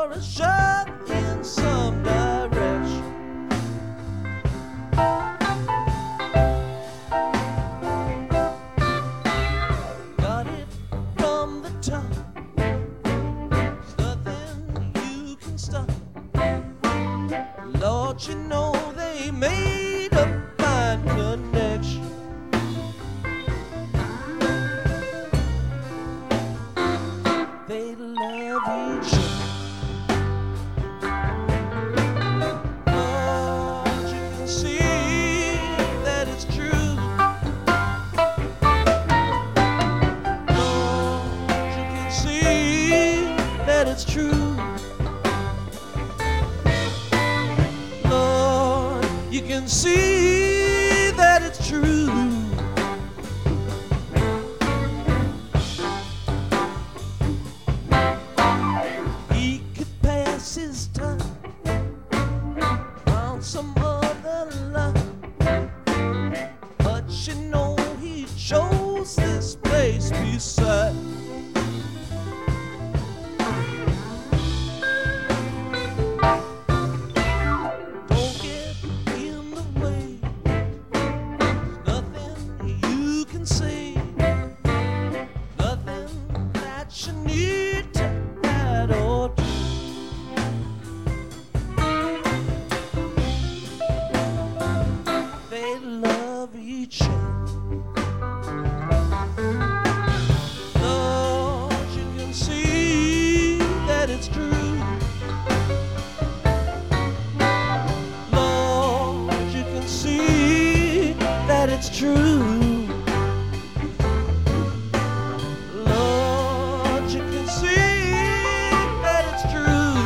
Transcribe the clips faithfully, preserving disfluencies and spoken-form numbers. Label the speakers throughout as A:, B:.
A: or a shove in some direction. Got it from the top. There's nothing you can stop. Lord, you know they made a fine connection. They love each other. Lord, you can see that it's true. Lord, you can see that it's true. Lord, you can see that it's true. He could pass his time on some other line, but you know he chose this place beside. Don't get in the way. Nothing you can say. Nothing that you need to add or do. They love each other. Lord, you can see that it's true. Lord, you can see that it's true. Lord, you can see that it's true.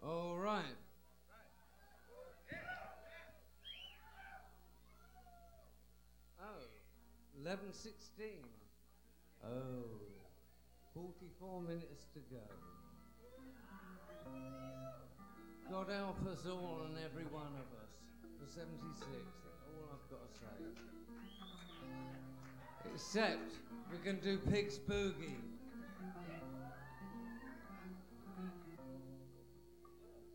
B: All right. Oh, eleven sixteen. Oh, forty-four minutes to go. God help us all and every one of us. For seventy-six, that's all I've got to say. Except we can do Pig's Boogie.